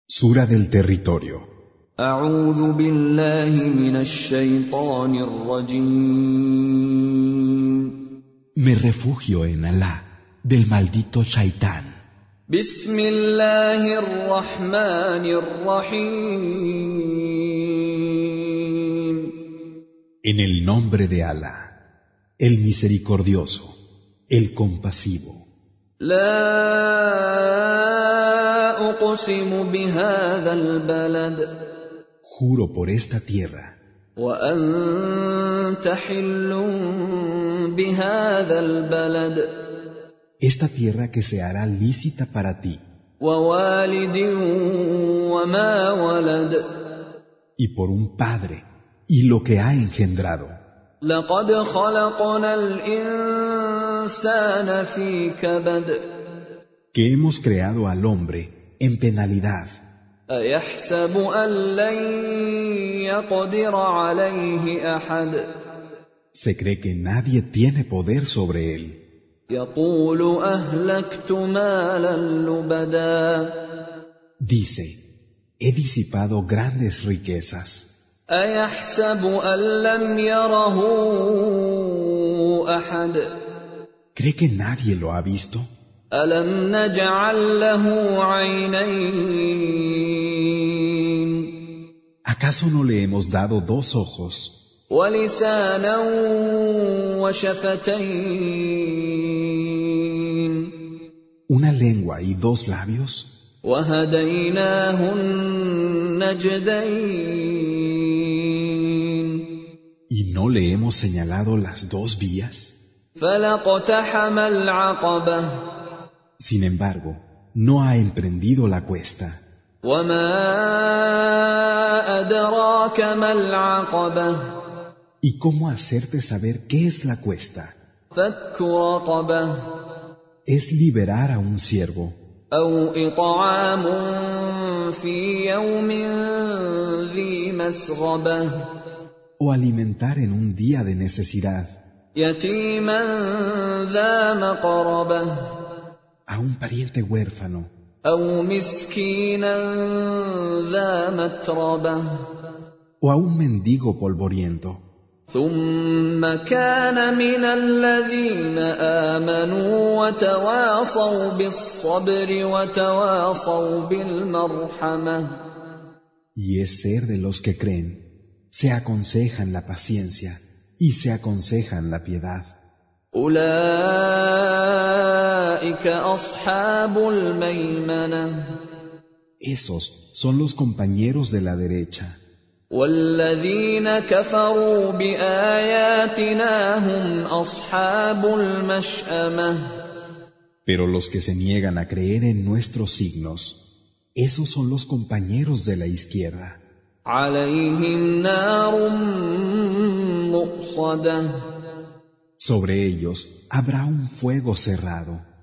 Sura del territorio. أعوذ بالله من الشيطان الرجيم. Me refugio en Alá, del maldito Shaitán. بسم الله الرحمن الرحيم. En el nombre de Alá, el misericordioso, el compasivo. لا أقسم بهذا البلد Juro por esta tierra, وأنت حل بهذا البلد esta tierra que se hará lícita para ti, ووالد وما ولد y por un padre, y lo que ha engendrado. لقد خلقنا الإنسان في كبد Que hemos creado al hombre en penalidad. أيحسب أن لن يقدر عليه أحد Se cree que nadie tiene poder sobre él. يقول أهلكت مالا لبدا Dice, he disipado grandes riquezas. أيحسب أن لم يره أحد ¿Cree que nadie lo ha visto? ألم نجعل له عينين ¿Acaso no le hemos dado dos ojos ولسانا وشفتين una lengua y dos labios? وهديناه النجدين ¿Y no le hemos señalado las dos vías? فلاقتحم العقبة Sin embargo, no ha emprendido la cuesta. وما أدراك ما العقبة ¿Y cómo hacerte saber qué es la cuesta? فك رقبة Es liberar a un siervo, أو إطعام في يوم ذي مسغبة o alimentar en un día de necesidad يتيما ذا مقربة a un pariente huérfano, أو مسكينا ذا متربة o a un mendigo polvoriento. ثم كان من الذين آمنوا وتواصوا بالصبر وتواصوا بالمرحمة Y es ser de los que creen, se aconsejan la paciencia y se aconsejan la piedad. أولئك أصحاب الميمنة Esos son los compañeros de la derecha. والذين كفروا بآياتنا هم أصحاب المشأمة Pero los que se niegan a creer en nuestros signos, esos son los compañeros de la izquierda. عليهم نار مؤصدة Sobre ellos habrá un fuego cerrado.